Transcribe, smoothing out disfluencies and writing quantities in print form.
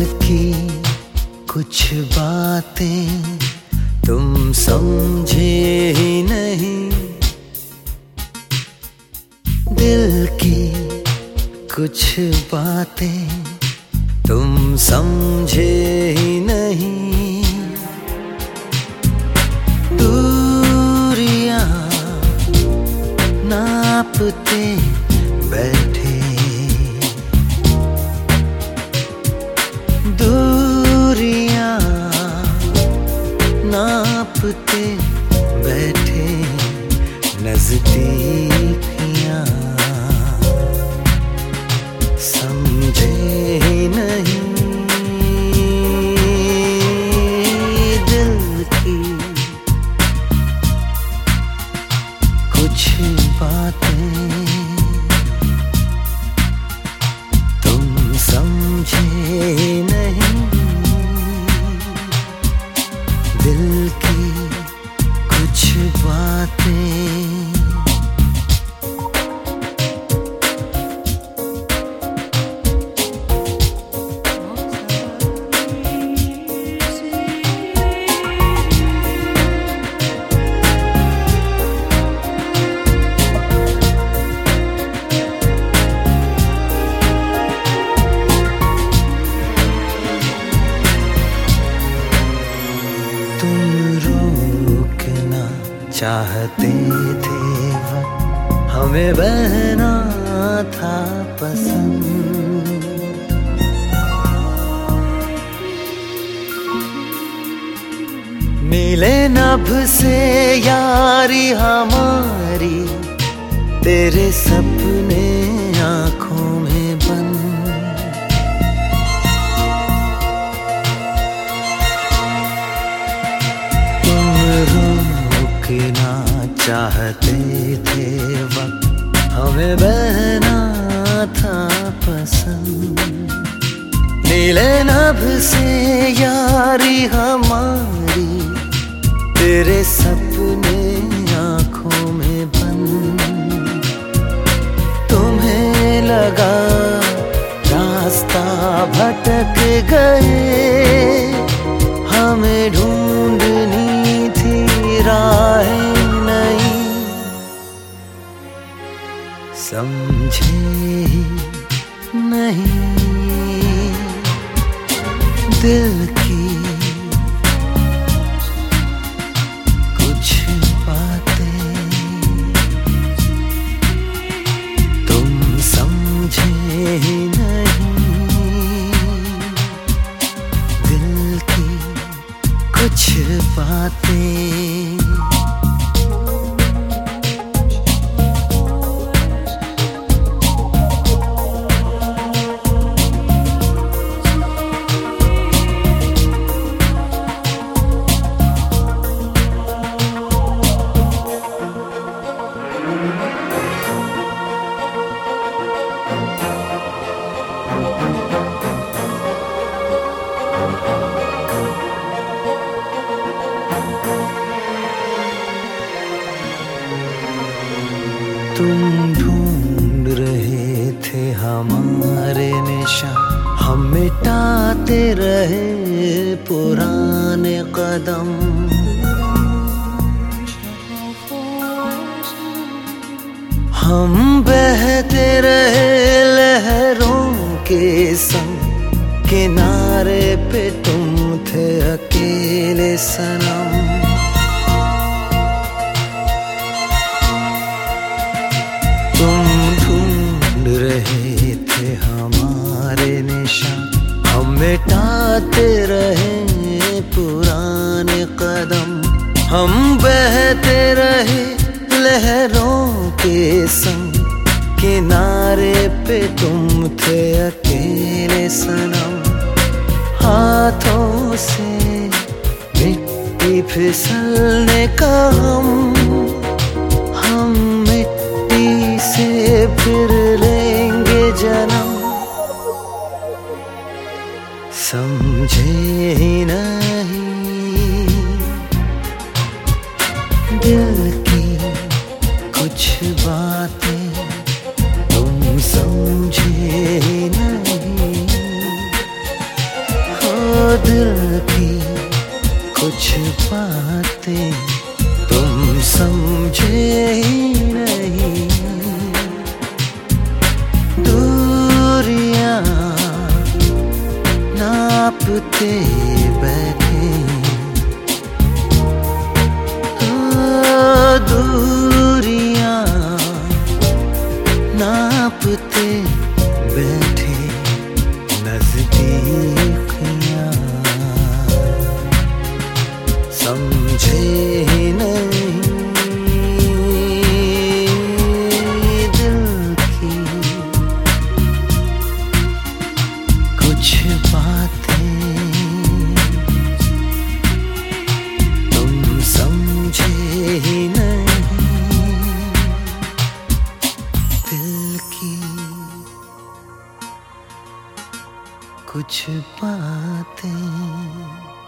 की कुछ बातें तुम समझे ही नहीं, दिल की कुछ बातें तुम समझे ही नहीं। दूरियां नापते बैठे, दूरियां नापते बैठे, नजदीकियां समझे ही नहीं। दिल की कुछ बातें तुम समझे नहीं, दिल की कुछ बातें। चाहते थे वक्त हमें बहना था पसंद, नीले नभ से यारी हमारी, तेरे सपने आँखों में बंद। ना चाहते थे वक्त हमें बहना था पसंद, नीले नभ से यारी हमारी, तेरे सपने आँखों में बंद। तुम्हें लगा रास्ता भटक गए, हमें ढूंढनी थी राहें नहीं, समझे ही नहीं। दिल की कुछ बातें तुम समझे ही नहीं, दिल की कुछ बातें। तुम ढूंढ रहे थे हमारे निशान, हम मिटाते रहे पुराने कदम। हम बहते रहे लहरों के संग, किनारे पे तुम थे अकेले सनम। तुम ढूंढ रहे थे हमारे निशान, हम मिटाते रहे पुराने कदम। हम बहते रहे लहरों के संग, किनारे पे तुम थे अकेले सनम। हाथों से मिट्टी फिसलने का हम मिट्टी से फिर लेंगे जन्म, समझे ही नहीं। दिल की कुछ बातें तुम समझे ही नहीं, नापते बैठे, दूरियां नापते बैठे, नजदीकियां समझे नहीं दिल की कुछ बातें, तुम समझे ही नहीं दिल की कुछ बातें।